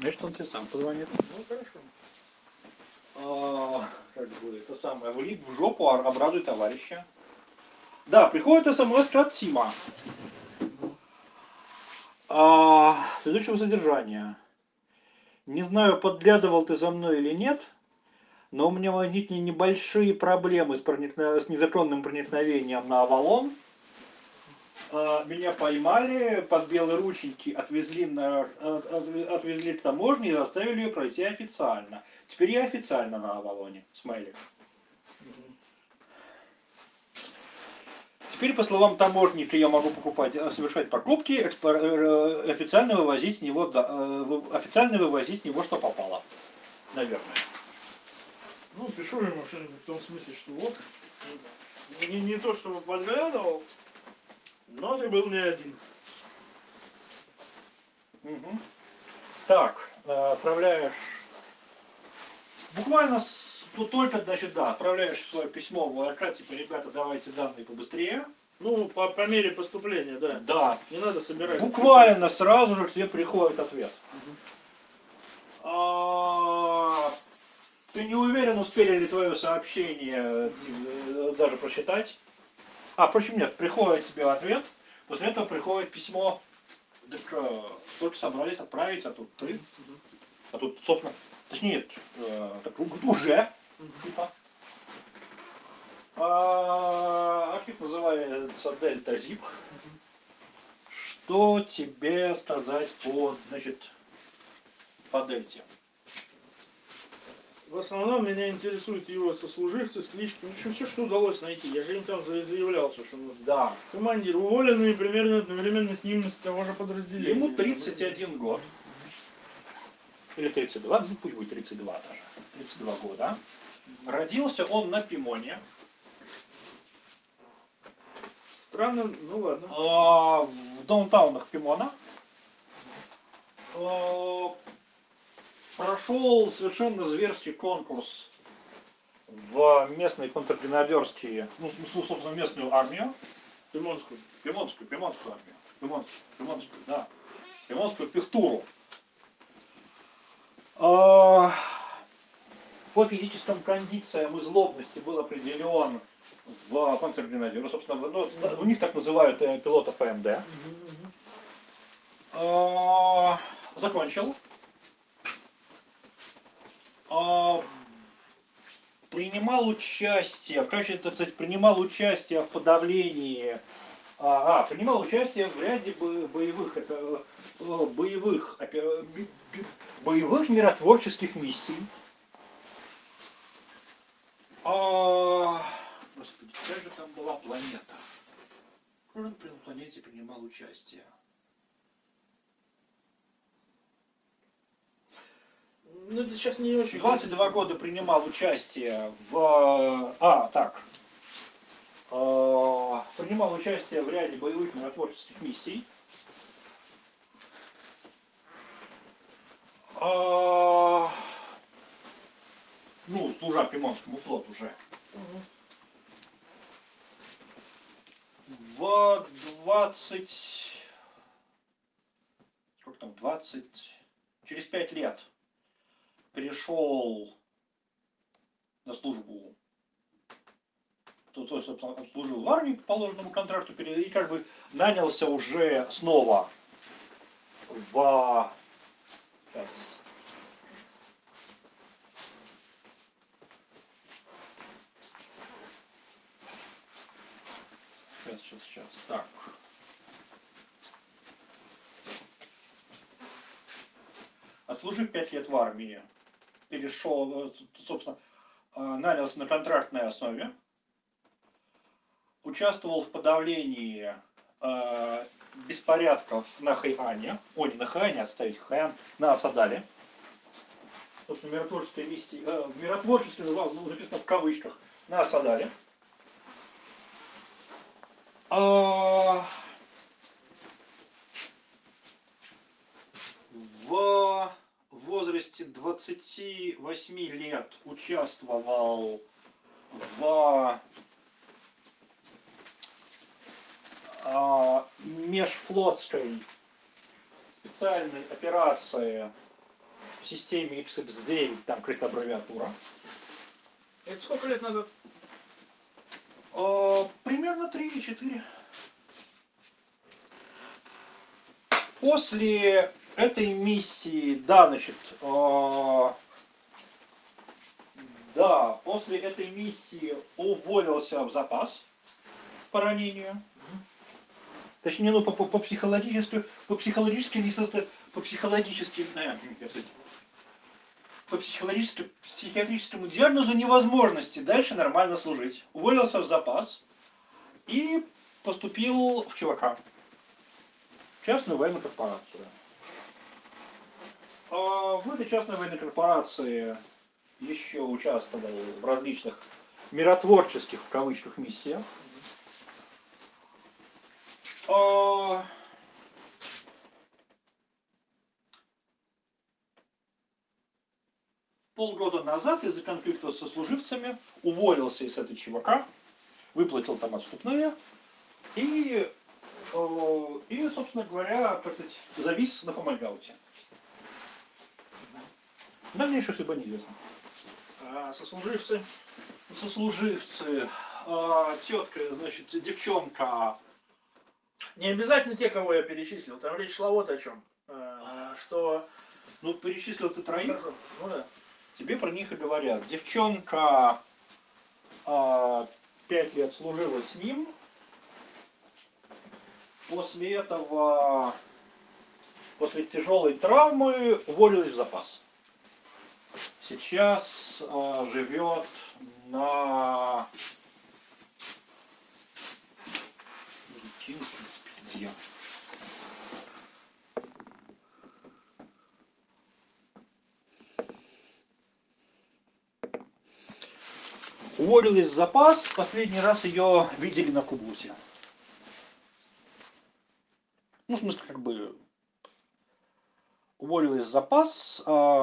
Значит, он тебе сам позвонит. Ну, хорошо. Как бы это самое, влип в жопу, обрадуй товарища. Да, приходит смс от Тима. Следующего содержания. Не знаю, подглядывал ты за мной или нет, но у меня возникли небольшие проблемы с незаконным проникновением на Авалон. Меня поймали, под белые рученьки отвезли к таможне и заставили ее пройти официально. Теперь я официально на Авалоне. Смайлик. Теперь, по словам таможника, я могу совершать покупки, официально вывозить с него, что попало. Наверное. Ну, пишу ему что-нибудь в том смысле, что вот, не то, чтобы подглядывал, но ты был не один. Угу. Так, отправляешь. Буквально только, значит, да, отправляешь свое письмо в ВРК, типа, ребята, давайте данные побыстрее. Ну, по мере поступления, да. Да. Не надо собирать. Буквально сразу же к тебе приходит ответ. Ты не уверен, успели ли твое сообщение даже прочитать? Впрочем, нет, приходит тебе ответ, после этого приходит письмо, так только собрались отправить, а тут ты, а тут, собственно, точнее, так, уже, типа. Архив называется Delta Zip. Что тебе сказать по, значит, по Дельте? В основном меня интересуют его сослуживцы с кличкой. Ну, все, что удалось найти. Я же им там заявлял все, что нужно. Да. Командир, уволенный примерно одновременно с ним из того же подразделения. Ему 31 год. Или 32, ну пусть будет 32 даже. 32 года. Родился он на Пимоне. Странно, ну ладно. В даунтаунах Пимона. Прошел совершенно зверский конкурс в местные контргренадерские, ну, собственно, местную армию. Пимонскую. Пимонскую армию. Пимонскую, да. Пимонскую пехтуру. По физическим кондициям и злобности был определен в контргренадеры. Собственно, ну, у них так называют пилотов АМД. Закончил. Принимал участие, в качестве, так сказать, принимал участие в подавлении, принимал участие в ряде боевых миротворческих миссий. Господи, какая же там была планета? В какой планете принимал участие? Ну, это сейчас не очень. 22 года принимал участие принимал участие в ряде боевых миротворческих миссий. Служа Пимонскому флоту уже. В 20... Сколько там? 20... Через 5 лет перешел на службу, то есть, собственно, служил в армии по положенному контракту и как бы нанялся уже снова в... Сейчас. Так. Отслужив 5 лет в армии, перешел, собственно, нанялся на контрактной основе, участвовал в подавлении беспорядков на Хайане, не на Хайане, отставить Хайан, на Асадале. Собственно, миротворческая миссия, написано в кавычках, на Асадале. В возрасте 28 лет участвовал в межфлотской специальной операции в системе XX9, там какая-то аббревиатура. Это сколько лет назад? Примерно 3 или 4. После этой миссии, да, значит, да, после этой миссии уволился в запас по ранению. Точнее, ну, по психологически, по психиатрическому диагнозу невозможности дальше нормально служить. Уволился в запас и поступил в ЧВК. Частную военную корпорацию. В этой частной военной корпорации еще участвовал в различных миротворческих, в кавычках, миссиях. Полгода назад из-за конфликта со служивцами уволился из этой ЧВК, выплатил там отступные и собственно говоря, так сказать, завис на фомальгауте. Дальнейшая судьба неизвестна. А сослуживцы? Сослуживцы, тетка, значит, девчонка. Не обязательно те, кого я перечислил. Там речь шла вот о чем. Что... Ну, перечислил ты троих, Ну да. тебе про них и говорят. Девчонка 5 лет служила с ним. После этого, после тяжелой травмы, уволилась в запас. Сейчас живет на... Где? Уволилась в запас. Последний раз ее видели на Кублусе. Ну, в смысле, как бы уволилась в запас,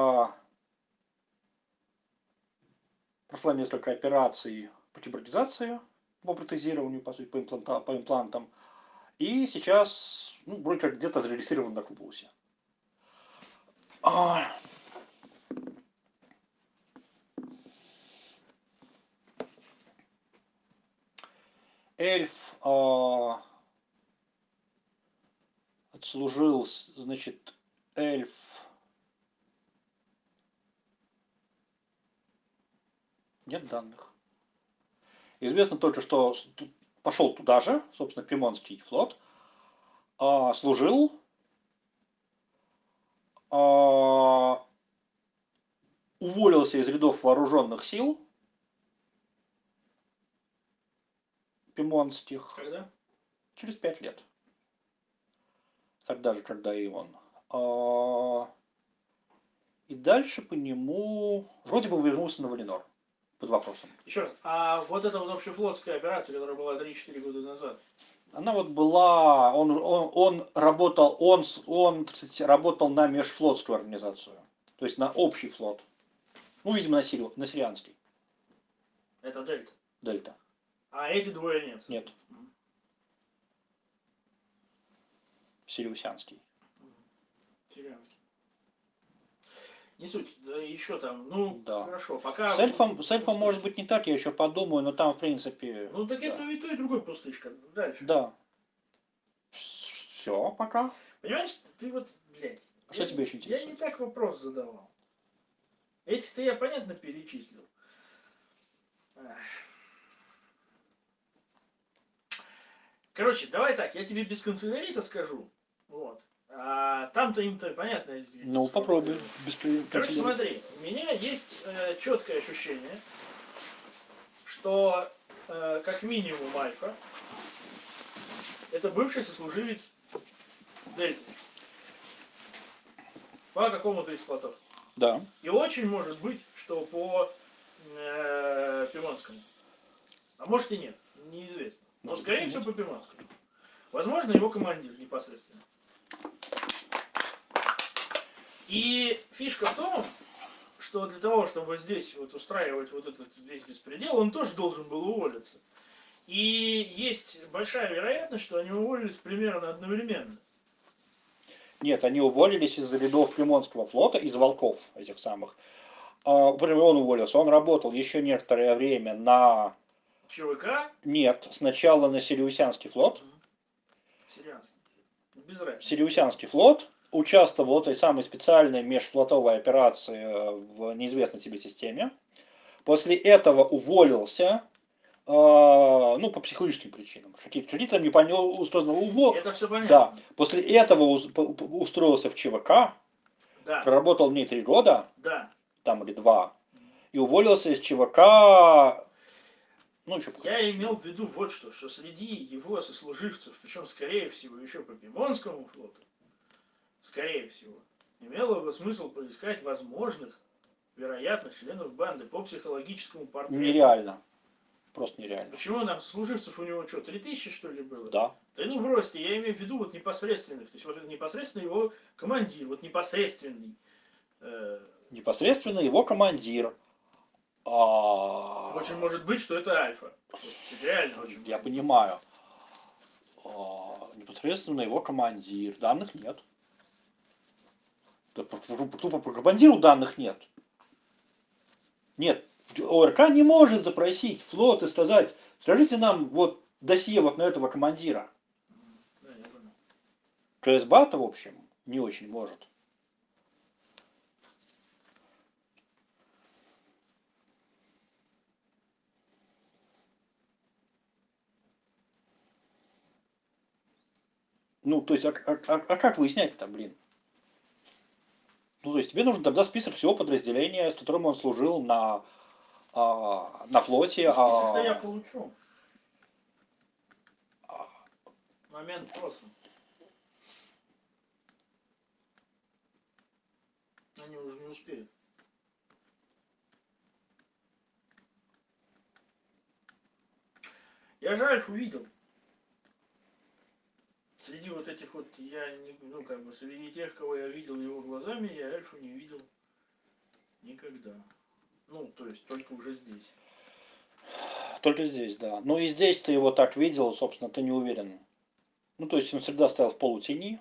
прошла несколько операций по тибердизации, по протезированию, по сути, по имплантам. И сейчас, ну, вроде как где-то зарегистрирован на Кублусе. Эльф отслужил, значит, эльф нет данных. Известно только, что пошел туда же, собственно, Пимонский флот, служил, уволился из рядов вооруженных сил пимонских. Когда? Через 5 лет. Тогда же, когда и он. И дальше по нему вроде бы вернулся на Валинор. Под вопросом. Еще раз. А вот эта вот общефлотская операция, которая была 3-4 года назад. Она вот была, он работал, кстати, работал на межфлотскую организацию. То есть на общий флот. Ну, видимо, на сирианский. Это Дельта. Дельта. А эти двое нет? Нет. Сириусянский. Сирианский. Не суть, да еще там, ну, да. Хорошо, пока... С эльфом может быть не так, я еще подумаю, но там, в принципе... Ну, так да. это и то, и другой пустышка. Дальше. Да. Все, пока. Понимаешь, ты вот, блядь... Что тебе еще интересует? Я не так вопрос задавал. Этих-то я, понятно, перечислил. Короче, давай так, я тебе без канцелярии-то скажу. Вот. А там-то им-то понятно. Ну, попробуй. Короче, смотри, у меня есть четкое ощущение, что как минимум Альфа это бывший сослуживец Дельты. По какому-то из флотов. Да. И очень может быть, что по Пимонскому. А может и нет, неизвестно. Но скорее всего по Пимонскому. Возможно, его командир непосредственно. И фишка в том, что для того, чтобы здесь вот устраивать вот этот весь беспредел, он тоже должен был уволиться. И есть большая вероятность, что они уволились примерно одновременно. Нет, они уволились из рядов Приморского флота, из волков этих самых. Например, он уволился, он работал еще некоторое время на... ЧВК? Нет, сначала на Сириусянский флот. Сирианский. Без разницы. Сириусянский флот участвовал в этой самой специальной межфлотовой операции в неизвестной себе системе. После этого уволился, ну, по психологическим причинам. Какие-то непонятные увол. Это все понятно. Да. После этого устроился в ЧВК, Да. проработал в ней 3 года, Да. там или 2, и уволился из ЧВК. Ну, еще Я имел в виду вот что среди его сослуживцев, причем, скорее всего, еще по Пимонскому флоту, скорее всего, имело бы смысл поискать возможных, вероятных членов банды по психологическому портрету. нереально. Просто нереально. Почему нам служивцев у него что, 3000 что ли было? Да. Да ну бросьте, я имею в виду вот непосредственных. То есть вот непосредственно его командир, вот непосредственный. Непосредственно его командир. Очень может быть, что это Альфа. Вот, реально очень. Я понимаю. Непосредственно его командир. Данных нет. Тупо по командиру данных нет. Нет. ОРК не может запросить флот и сказать, скажите нам вот досье вот на этого командира. Да, я понял. КСБА-то, в общем, не очень может. Ну, то есть, как выяснять-то, блин? Ну, то есть, тебе нужен тогда список всего подразделения, с которым он служил на флоте. Ну, список-то я получу. Момент просто. Они уже не успеют. Я же Альфу видел. Среди вот этих вот, я не, ну как бы, среди тех, кого я видел его глазами, я Альфу не видел никогда. Ну, то есть только уже здесь. Только здесь, да. Ну и здесь ты его так видел, собственно, ты не уверен. Ну, то есть он всегда стоял в полутени.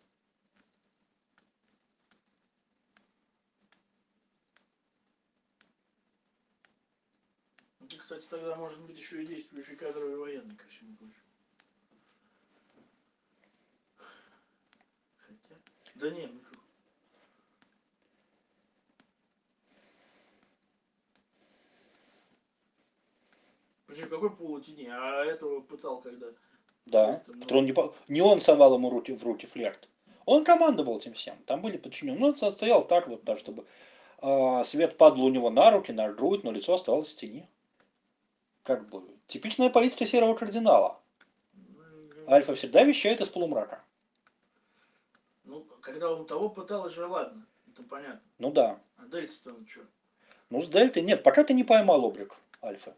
Ты, кстати, тогда может быть еще и действующий кадровый военный, ко всему прочему. Хотя. Да не, ну что. Причем какой полутени? А этого пытал когда? Да. Который он не он совал ему в руки флерт. Он командовал этим всем. Там были подчиненные. Ну, он стоял так вот, да, чтобы свет падал у него на руки, на грудь, но лицо оставалось в тени. Как бы типичная политика серого кардинала. Альфа всегда вещает из полумрака. Ну, когда он того пытал, уже ладно. Это понятно. Ну да. А дельта-то он что? Ну с дельтой нет, пока ты не поймал облик Альфа.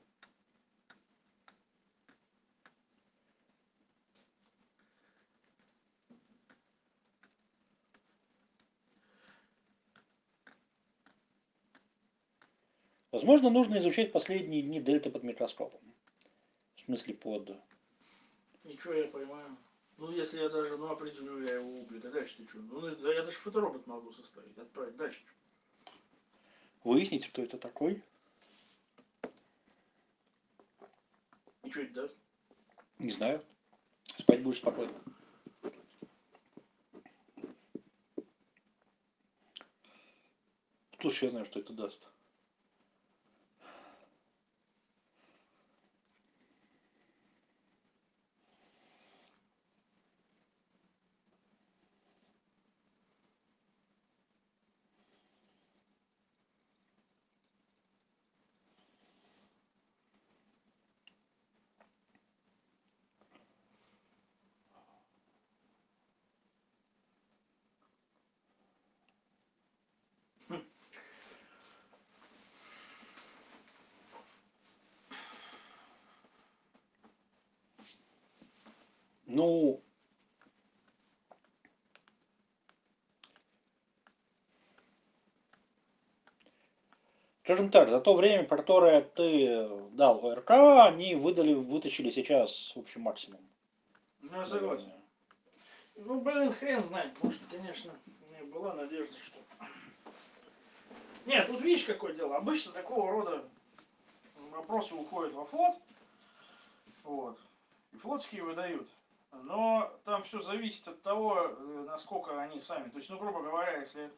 Возможно, нужно изучать последние дни дельты под микроскопом. В смысле под... Ничего я поймаю. Ну, если я даже, ну, определю я его облик, а дальше ты что? Ну, я даже фоторобот могу составить, отправить. Дальше что? Выяснить, кто это такой. И что это даст? Не знаю. Спать будешь спокойно. Слушай, я знаю, что это даст. Ну, скажем так, за то время, которое ты дал ОРК, они вытащили сейчас, в общем, максимум. Ну, я согласен. Ну, блин, хрен знает. Может, конечно, у меня была надежда, что... Нет, тут видишь, какое дело. Обычно такого рода вопросы уходят во флот. Вот. И флотские выдают. Но там все зависит от того, насколько они сами. То есть, ну, грубо говоря, если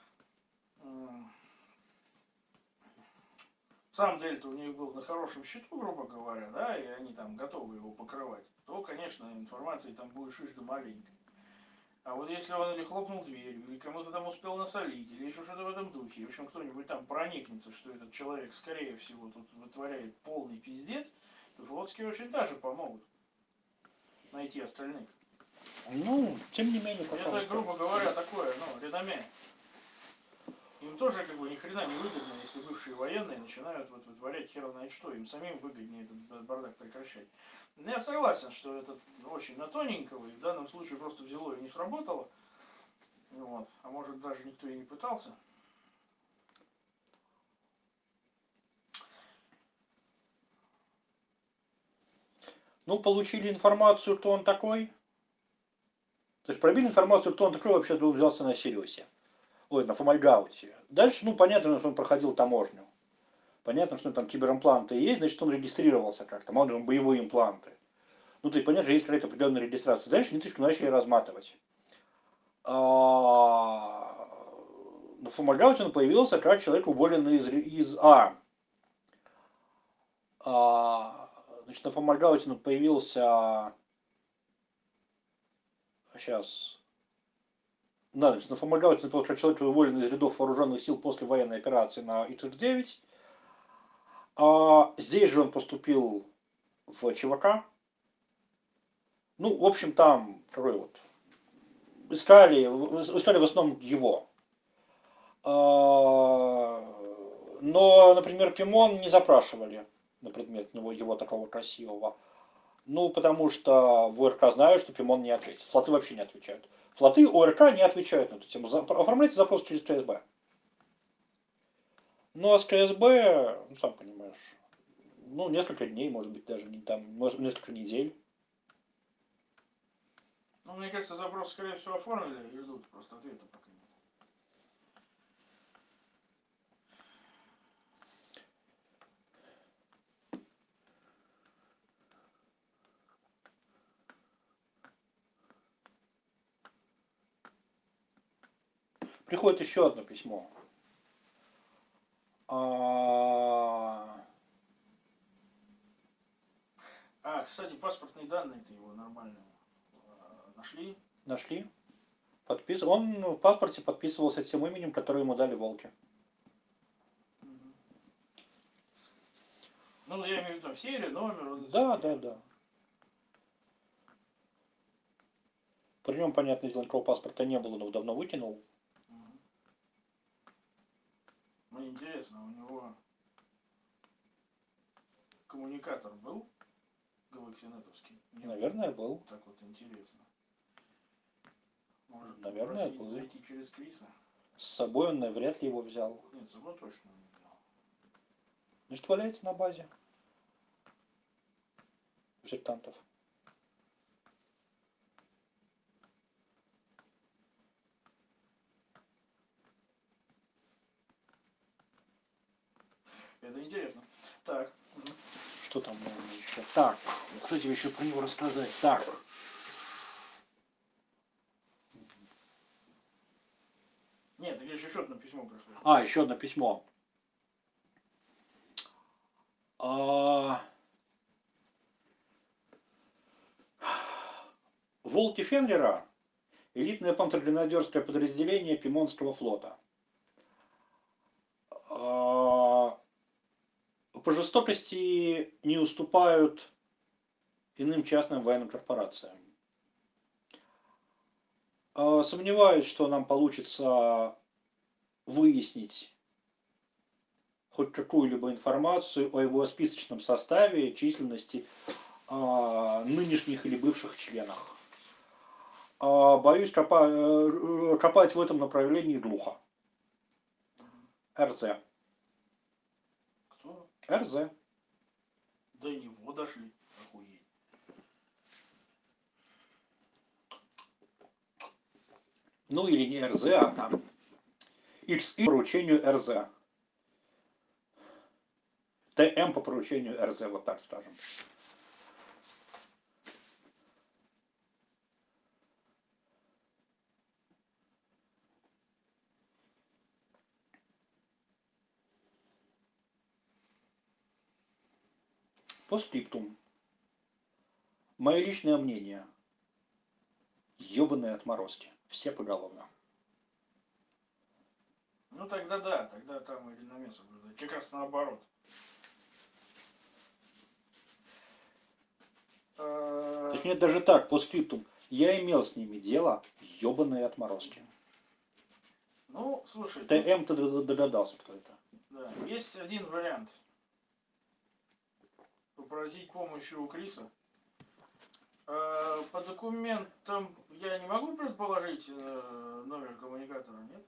сам Дельта у них был на хорошем счету, грубо говоря, да, и они там готовы его покрывать, то, конечно, информации там будет шиш да маленькой. А вот если он или хлопнул дверью, или кому-то там успел насолить, или еще что-то в этом духе, и, в общем, кто-нибудь там проникнется, что этот человек, скорее всего, тут вытворяет полный пиздец, то флотские очень даже помогут найти остальных. Ну, тем не менее, пока... Это, грубо говоря, такое, ну, реноме. Им тоже, как бы, ни хрена не выгодно, если бывшие военные начинают вот вытворять хер знает что. Им самим выгоднее этот бардак прекращать. Я согласен, что это очень на тоненького, и в данном случае просто взяло и не сработало. Вот. А может, даже никто и не пытался. Ну, получили информацию, кто он такой. То есть пробили информацию, кто он такой, вообще взялся на Сириусе. Ой, на Фомальгауте. Дальше, ну, понятно, что он проходил таможню. Понятно, что там киберимпланты есть, значит, он регистрировался как-то. Мало ли, он боевые импланты. Ну, то есть, понятно, есть какая-то определенная регистрация. Дальше ниточку начали разматывать. На Фомальгауте он появился как человек, уволенный из значит, на Фомальгауте он появился... Сейчас... Да, значит, на Фомальгауте он появился как человек, уволенный из рядов вооруженных сил после военной операции на ИТ-9. Здесь же он поступил в ЧВК. Ну, в общем, там такой вот... Искали в основном его. Но, например, Пимон не запрашивали на предмет его такого красивого. Ну, потому что в ОРК знают, что Пимон не ответит. Флоты вообще не отвечают. Флоты ОРК не отвечают на эту тему. Оформляйте запрос через КСБ. Ну, а с КСБ, ну, сам понимаешь, ну, несколько дней, может быть, даже не там, может, несколько недель. Ну, мне кажется, запрос, скорее всего, оформили и ждут. Просто ответа пока нет. Приходит еще одно письмо. Кстати, паспортные данные-то его нормальные нашли. Нашли. Он в паспорте подписывался тем именем, которое ему дали волки. Ну, я имею в виду серию, номер. Вот да. При нем, понятное дело, никакого паспорта не было, но давно выкинул. Мне интересно, у него коммуникатор был галаксинетовский? Наверное, был. Так вот интересно. Может, наверное, был. Зайти через Криса? С собой он навряд ли его взял. Нет, с собой точно не взял. Значит, валяется на базе. Сектантов. Это интересно. Так. Что там можно еще? Так, что тебе еще про него рассказать? Так. Нет, так еще одно письмо пришло. Еще одно письмо. Волки Фенлера — элитное контргренадерское подразделение Пимонского флота. По жестокости не уступают иным частным военным корпорациям. Сомневаюсь, что нам получится выяснить хоть какую-либо информацию о его списочном составе, численности нынешних или бывших членах. Боюсь копать в этом направлении глухо. РЗ. Кто? РЗ. До него дошли. Охуеть. Ну или не РЗ, а там XI по поручению РЗ. ТМ по поручению РЗ, вот так скажем. По скриптум. Мое личное мнение. Ёбаные отморозки. Все поголовно. Ну тогда да, тогда там и длинномес соблюдать. Как раз наоборот. Точнее, даже так, по скриптум. Я имел с ними дело, ёбаные отморозки. Ну, слушай, ТМ ты догадался, кто это. да, есть один вариант. Попросить помощи у Криса. По документам я не могу предположить номер коммуникатора, нет?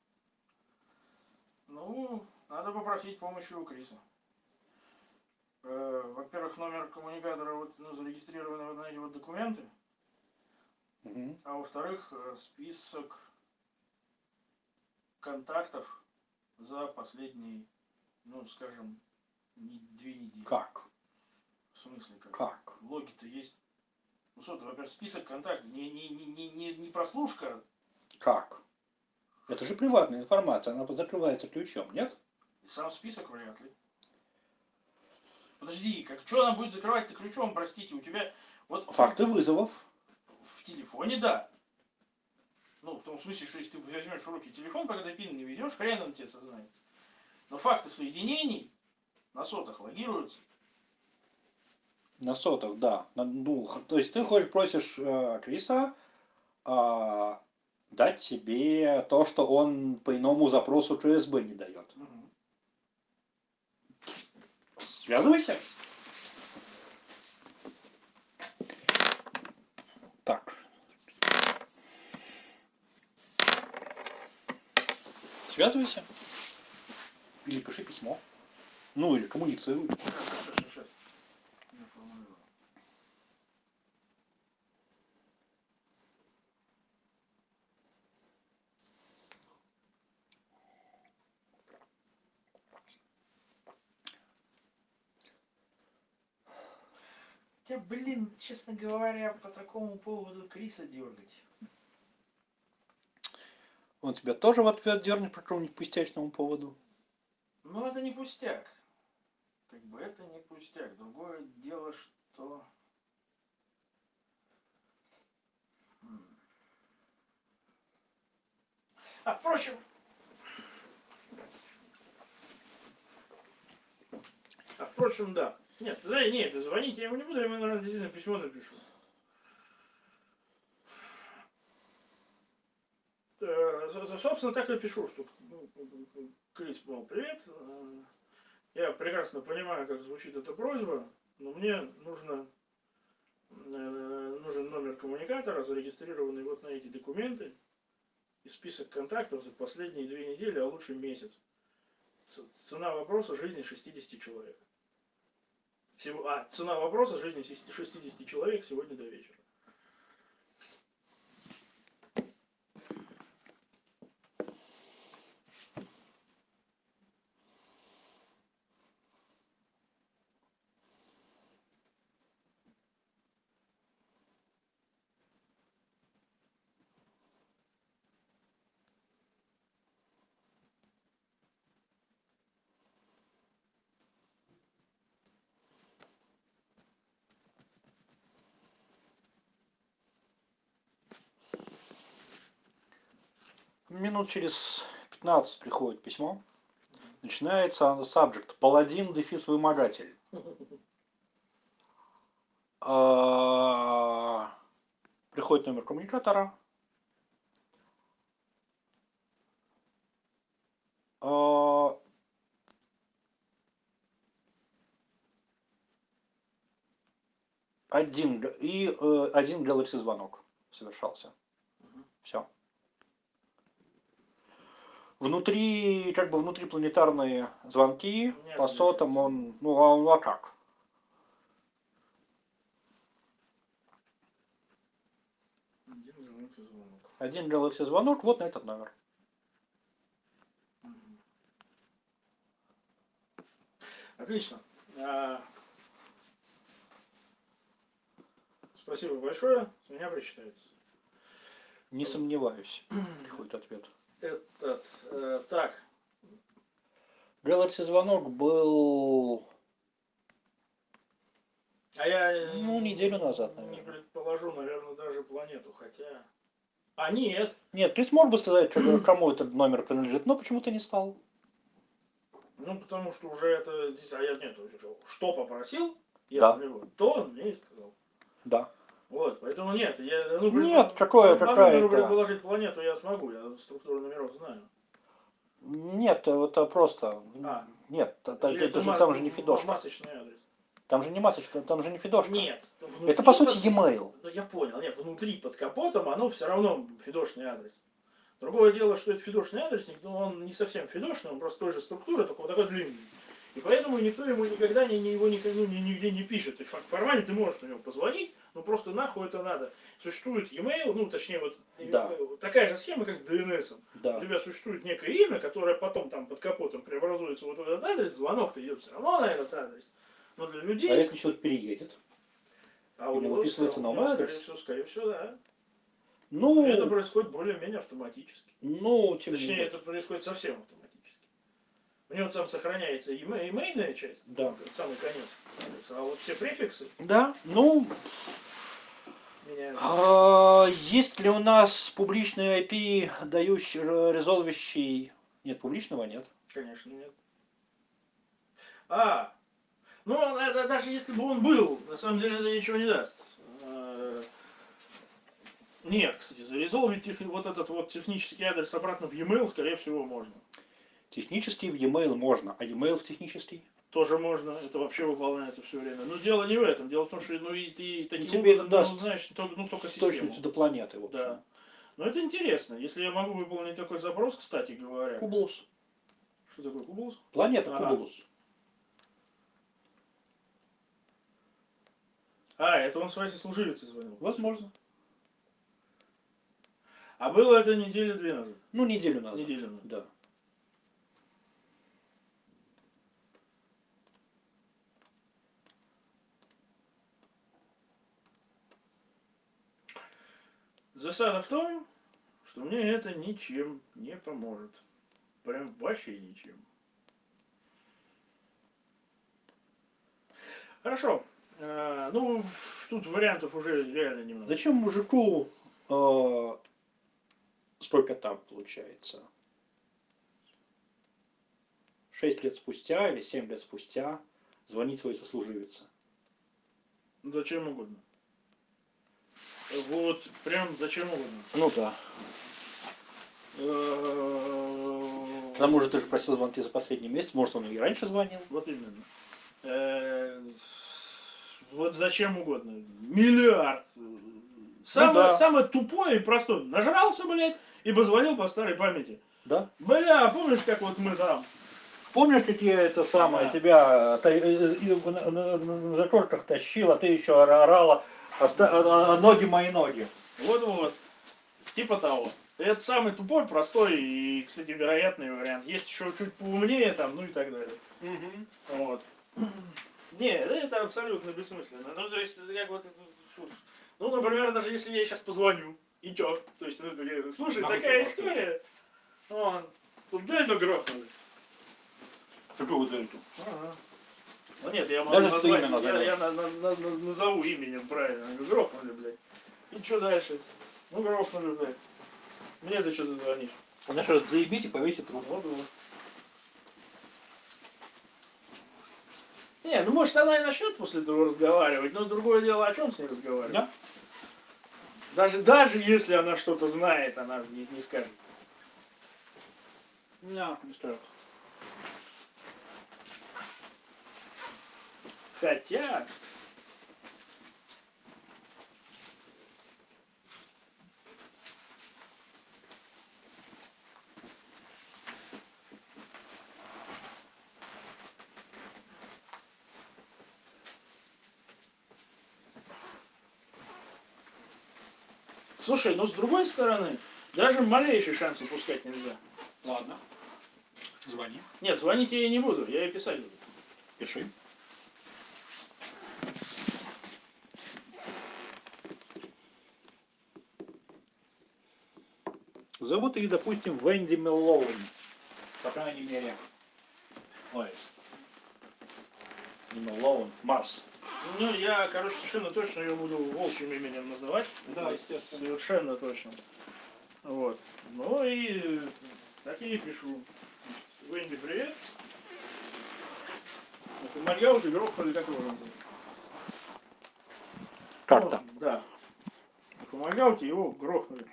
Ну, надо попросить помощи у Криса. Во-первых, номер коммуникатора вот, ну, зарегистрированы вот на эти вот документы. Угу. А во-вторых, список контактов за последние, ну, скажем, 2 недели. Как? В смысле как? Как? Логи-то есть. Ну что ты, во-первых, список контактов, не прослушка. Как? Это же приватная информация, она закрывается ключом, нет? И сам список вряд ли. Подожди, что она будет закрывать-то ключом, простите, у тебя... Вот Факты вызовов. в телефоне, да. Ну, в том смысле, что если ты возьмешь в руки телефон, пока ты пин не ведешь, хрен он тебе сознается. Но факты соединений на сотах логируются. На сотах, да. Ну, то есть ты просишь Криса дать себе то, что он по иному запросу КСБ не дает. Угу. Связывайся. Так. Связывайся. Или пиши письмо. Ну, или коммуницируй. Сейчас. Я формулирую. Хотя, блин, честно говоря, по такому поводу Криса дергать. Он тебя тоже в ответ дернет по какому-нибудь пустячному поводу. Ну, это не пустяк. Как бы это не пустяк. Другое дело, что... А впрочем... да. Нет, звонить я ему не буду, я ему, наверное, действительно письмо напишу. Собственно, так и пишу, что Крис, мол, привет. Я прекрасно понимаю, как звучит эта просьба, но мне нужен номер коммуникатора, зарегистрированный вот на эти документы, и список контактов за последние 2 недели, а лучше месяц. Цена вопроса — жизни 60 человек. Цена вопроса — жизни 60 человек сегодня до вечера. Минут через 15 приходит письмо. Начинается subject. Паладин дефис вымогатель. Приходит номер коммуникатора. Один Galaxy звонок совершался. Все. Внутри внутрипланетарные звонки. Нет, по сотам он... Ну, а как? Один звонок и звонок. Один Galaxy звонок, вот на этот номер. Отлично. Спасибо большое. С меня причитается. Не сомневаюсь, приходит ответ. Так. Galaxy звонок был... А я Ну, неделю назад, не наверное. предположу, наверное, даже планету, хотя... А, нет. Нет, ты смог бы сказать, кому этот номер принадлежит, но почему-то не стал. Ну, потому что уже это здесь... А я нет, что попросил, Да. у него, то он мне и сказал. Да. Вот, поэтому нет, я... Нет, какая-то... предположить планету я смогу, я структуру номеров знаю. Нет, это просто... А. Нет, Или это же там же не фидошка. масочный адрес. Там же не масочка, там же не фидошка. Нет. Это по сути e-mail. Ну я понял, нет, внутри под капотом оно все равно фидошный адрес. Другое дело, что это фидошный адресник, но он не совсем фидошный, он просто той же структуры, только вот такой длинный. И поэтому никто ему никогда нигде не пишет. То есть формально ты можешь на него позвонить, но просто нахуй это надо. Существует e-mail, ну точнее вот Да. такая же схема, как с DNS. Да. У тебя существует некое имя, которое потом там под капотом преобразуется вот в этот адрес, звонок-то идет все равно на этот адрес. Но для людей... А если человек переедет? А у него выписывается новый адрес? Скорее всего, да. Ну, Это происходит более-менее автоматически. ну, тем не Точнее, менее. это происходит совсем автоматически. У него там сохраняется имейная часть, Да. самый конец. А вот все префиксы Да, ну, меняются. есть ли у нас публичный IP, дающий, резолвящий... Нет, публичного нет. Конечно, нет. Ну, даже если бы он был, на самом деле это ничего не даст. Нет, кстати, зарезолвить вот этот вот технический адрес обратно в e-mail, скорее всего, можно. Технический в e-mail можно, а e-mail в технический? Тоже можно, это вообще выполняется все время. Но дело не в этом, дело в том, что и ты таким тебе это образом даст узнаешь только С систему. точностью до планеты, в общем. Да. Но это интересно. Если я могу выполнить такой запрос, кстати говоря. Кубулус. Что такое Кубулус? Планета Ага. Кубулус. Это он своей сослуживице звонил. Возможно. А было это недели 2 назад. Ну, неделю назад. Неделю назад. Да. Засада в том, что мне это ничем не поможет. Прям вообще ничем. Хорошо. Ну, тут вариантов уже реально немного. Зачем мужику сколько там получается? 6 лет спустя или 7 лет спустя звонить своей сослуживице? Зачем угодно. Вот, прям зачем угодно. Ну да. К тому же ты же просил звонки за последний месяц, может он и раньше звонил? Вот именно. Вот зачем угодно. Миллиард. Самое тупое и простое. Нажрался, блядь, и позвонил по старой памяти. Да. Бля, помнишь, как вот мы там? Помнишь, как я это самое, Да. тебя на закорках тащил, а ты еще орала, ноги мои ноги. Вот-вот. Типа того. Это самый тупой, простой и, кстати, вероятный вариант. Есть еще чуть поумнее там, ну и так далее. Вот. Не, это абсолютно бессмысленно. Ну, то есть, как вот... Ну, например, даже если я сейчас позвоню, и чё? То есть, слушай, такая история. Тут дельту грохнули. Какую дельту? Ну нет, я могу Даже ты назвать, имя назовешь. я назову именем правильно. Грохнули, блядь. И чё дальше? Ну, грохнули, блядь. Мне ты что зазвонишь? Она что, заебись и повесит трубку. Вот. Не, ну может она и начнет после этого разговаривать, но другое дело, о чем с ней разговаривать. Да? Даже если она что-то знает, она не скажет. Да, не стоит. Хотя... Слушай, но с другой стороны, даже малейший шанс упускать нельзя. Ладно. Звони. Нет, звонить я ей не буду, я ей писать буду. Пиши. Зовут их, допустим, Венди Меллоун. По крайней мере. Ой. Не Меллоун. Марс. Ну, я, короче, совершенно точно ее буду волчьим именем называть. Да, естественно. Совершенно точно. Вот. Ну и так я и пишу. Венди, привет. Мальяут игрок, или как его называют? Карта. Ну, да. В Магауте его грохнули.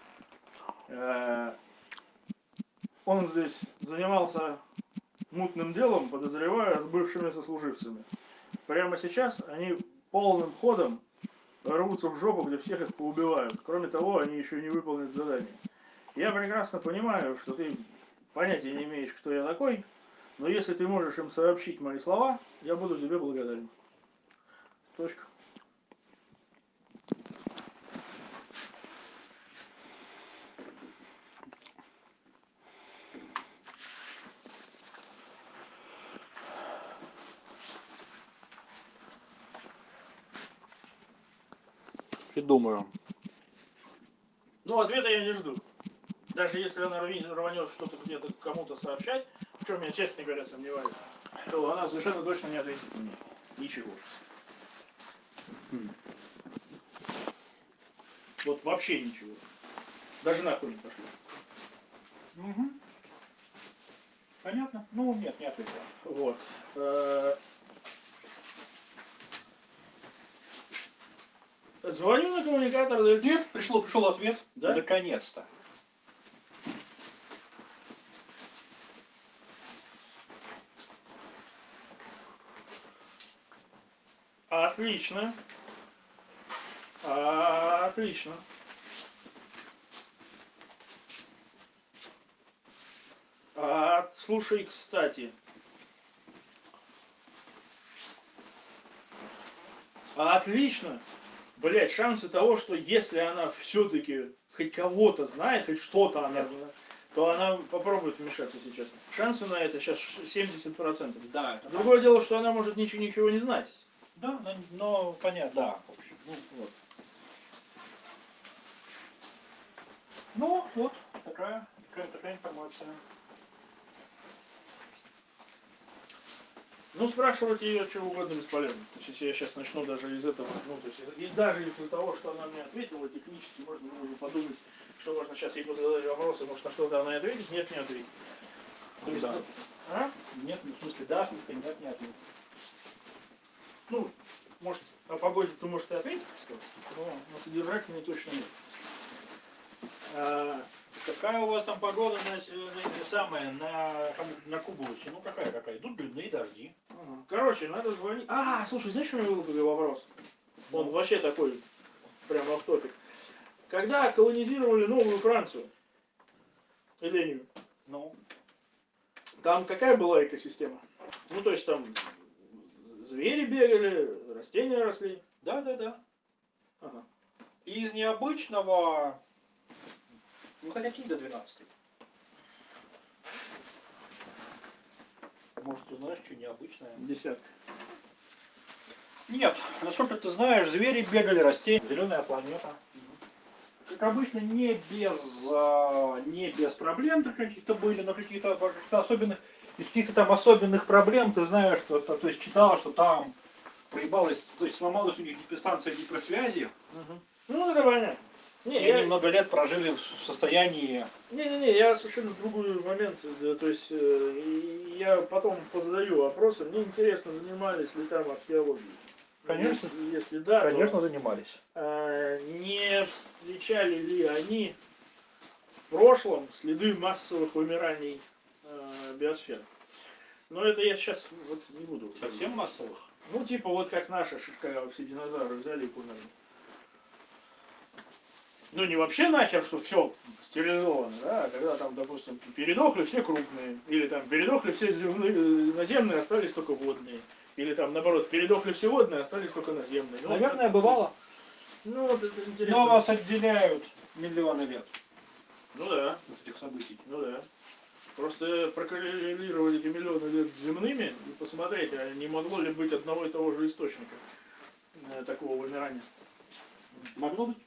Он здесь занимался мутным делом, подозревая, с бывшими сослуживцами. Прямо сейчас они полным ходом рвутся в жопу, где всех их поубивают. Кроме того, они еще не выполнят задание. Я прекрасно понимаю, что ты понятия не имеешь, кто я такой, но если ты можешь им сообщить мои слова, я буду тебе благодарен. Точка. И думаю. Ну, ответа я не жду. Даже если она рванет что-то где-то кому-то сообщать, в чем я, честно говоря, сомневаюсь, то она совершенно точно не ответит мне. Ничего. Вот вообще ничего. Даже нахуй не пошло. Угу. Понятно? Ну, нет, не ответил. Вот. Звоню на коммуникатор. Нет, пришел ответ. Да? Наконец-то. Отлично. Отлично. Слушай, кстати. Отлично. Блять, шансы того, что если она все-таки хоть кого-то знает, хоть что-то она знает, то она попробует вмешаться сейчас. Шансы на это сейчас 70%. Да, это Другое дело, что она может ничего не знать. да, но понятно, да, в общем. Ну, вот. Ну, вот, такая информация. Ну, спрашивать ее что угодно бесполезно. То есть, если я сейчас начну даже из этого, ну, то есть, и даже из-за того, что она мне ответила, технически можно было бы подумать, что можно сейчас ей задать вопросы, может, на что-то она и ответит, нет, не ответит. То есть, Да. а? Нет, в смысле, да, нет, не ответил. Ну, может, о погоде-то может и ответить, кстати, но на содержательной точно нет. Какая у вас там погода на Кубусе? Ну какая? Идут длинные дожди. Ага. Короче, надо звонить. Слушай, знаешь, что у меня был такой вопрос? Он вообще такой, прям оф-топик. Когда колонизировали Новую Францию, Элению, Ну, там какая была экосистема? Ну, то есть там звери бегали, растения росли. да. Ага. Из необычного, ну хотя до 12. Может, ты знаешь, что необычное? Десятка. Нет, насколько ты знаешь, звери бегали, растения, зеленая планета. Как обычно, не без проблем каких-то были, но каких-то особенных, из каких-то там особенных проблем ты знаешь, что то есть читал, что там проебалась, то есть сломалась у них станция гиперсвязи. Ну, это понятно. И они много лет прожили в состоянии. Не, я совершенно другой момент. То есть я потом позадаю вопросы. Мне интересно, занимались ли там археологией. Конечно. Если да, Конечно, занимались. Не встречали ли они в прошлом следы массовых вымираний биосфер? Но это я сейчас вот не буду. Совсем массовых? Ну, типа вот как наши, когда все динозавры взяли и померли. Ну, не вообще нахер, что все стерилизовано, да, а когда там, допустим, передохли все крупные, или там передохли все наземные, остались только водные. Или там, наоборот, передохли все водные, остались только наземные. Ну, Наверное, бывало. Ну, вот это интересно. Но вас отделяют миллионы лет Ну да, от этих событий. ну да. Просто прокоррелировать эти миллионы лет с земными и посмотреть, а не могло ли быть одного и того же источника такого вымирания. Могло быть.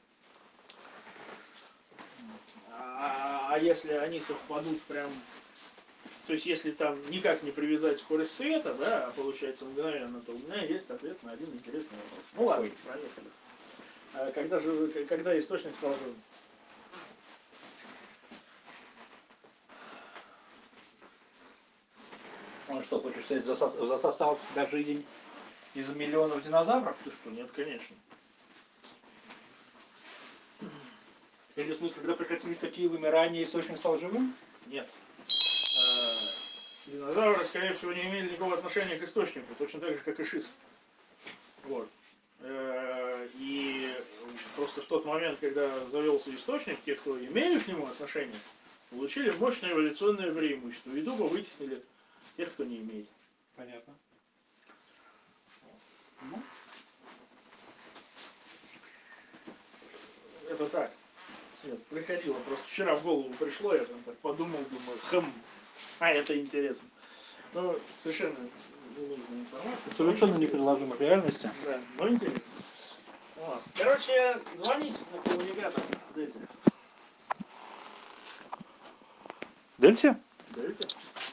А если они совпадут прям... То есть, если там никак не привязать скорость света, да, а получается мгновенно, то у меня есть ответ на один интересный вопрос. Ну ладно, проехали. Когда источник стал живым? Он что, хочешь сказать, засосал в себя жизнь из миллионов динозавров? Ты что, нет, конечно. Или в смысле, когда прекратились такие вымирания, источник стал живым? Нет. Динозавры, скорее всего, не имели никакого отношения к источнику, точно так же, как и шиз. Вот. И просто в тот момент, когда завелся источник, те, кто имели к нему отношение, получили мощное эволюционное преимущество и тупо вытеснили тех, кто не имеет. Понятно. Это так. Нет, приходило. Просто вчера в голову пришло, я там так подумал, думаю, это интересно. Ну, совершенно ненужная информация. Совершенно неприложимо к реальности. Да, но интересно. Вот. Короче, звоните на коммуникатор. Дайте. Дельте? Дайте.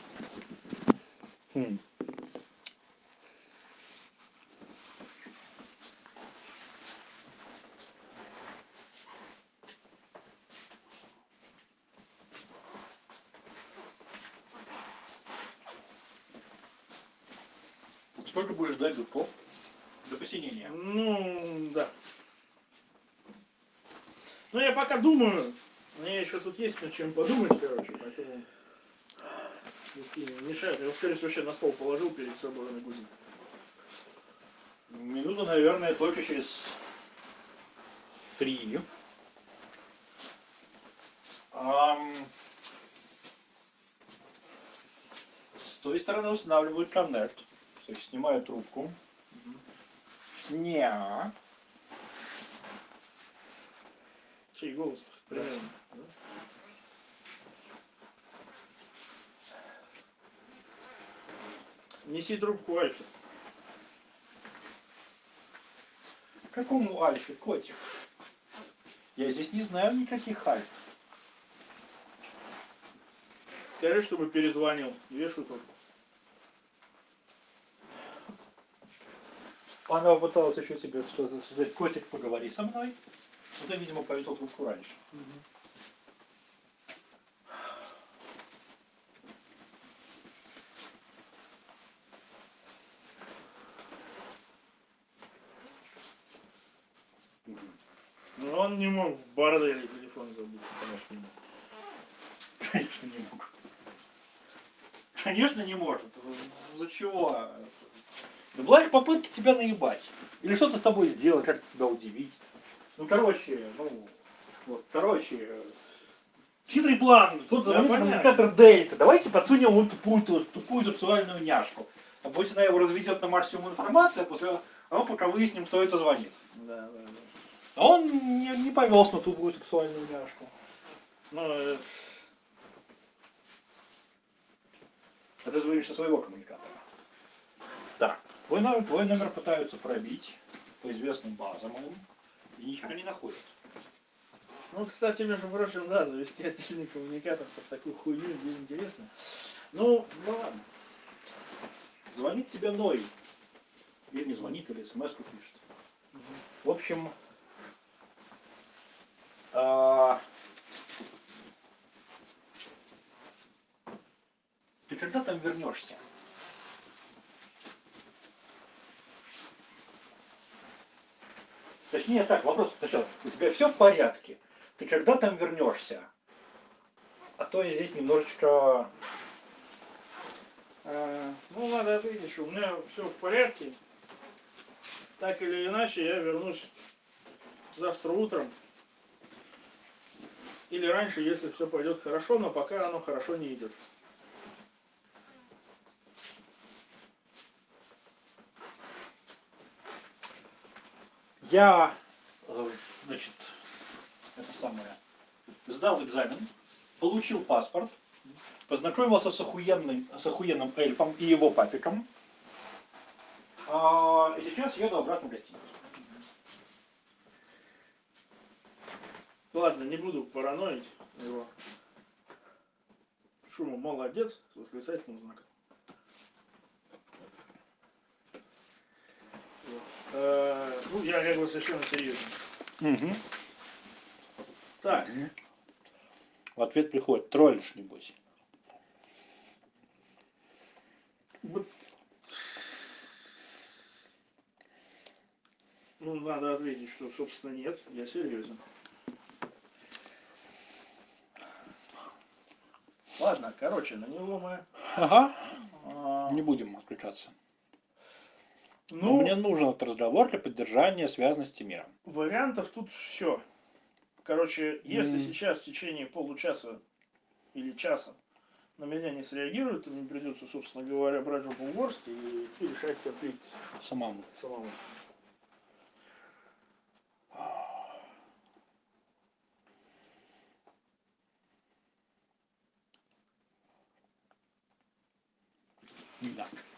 Сколько будешь ждать гудков до посинения? Ну, да. Ну, я пока думаю. Мне еще тут есть над чем подумать, короче, поэтому не мешает. Я, скорее всего, вообще на стол положил перед собой на гудит. Минута, наверное, только через 3. С той стороны устанавливают коннект. То есть снимают трубку. Не. Чей голос-то? Примерно. Да? Неси трубку Альфе. Какому Альфе, котик? Я здесь не знаю никаких Альф. Скажи, чтобы перезвонил. Вешу трубку. Она попыталась еще тебе что-то сказать. Котик, поговори со мной. Но ты, видимо, повесил трубку раньше. Ну, он не мог в борделе телефон забыть. Конечно, не мог. Конечно, не может. За чего? Да была их попытка тебя наебать. Или что-то с тобой сделать, как тебя удивить. Ну, короче, хитрый план. Тут Да, звонит понятно. коммуникатор Дельта. Давайте подсунем ему тупую сексуальную няшку. А пусть она его разведет на максимум информации, а мы пока выясним, кто это звонит. Да. А он не повелся на тупую сексуальную няшку. Ну, А ты звонишь со своего коммуникатора. Так, твой номер пытаются пробить по известным базам им, и ничего не находят. ну, кстати, между прочим, да, завести отдельный коммуникатор под такую хуйню, где интересно. Ну, ладно. Звонит тебе Ной. Или не звонит, или смс-ку пишет. В общем, ты когда там вернешься? Точнее так, вопрос сначала. У тебя все в порядке? Ты когда там вернешься? А то я здесь немножечко... Ну, надо ответить, что у меня все в порядке. Так или иначе, я вернусь завтра утром. Или раньше, если все пойдет хорошо, но пока оно хорошо не идет. Я сдал экзамен, получил паспорт, познакомился с охуенным эльфом и его папиком. И сейчас еду обратно в гостиницу. Ладно, не буду параноить его. Шума молодец с восклицательным знаком. Вот. Ну, я как бы совершенно серьезно. Так, В ответ приходит: троллишь, небось. вот. Ну, надо ответить, что, собственно, нет. Я серьезен. Ладно, короче, на него мы... Ага, а, не будем отключаться. Но ну, мне нужен этот разговор для поддержания связности мира. вариантов тут все. Короче, если М. сейчас в течение получаса или часа на меня не среагирует, то мне придется, собственно говоря, брать жопу в горсть и решать конфликт Самому. самому. Да.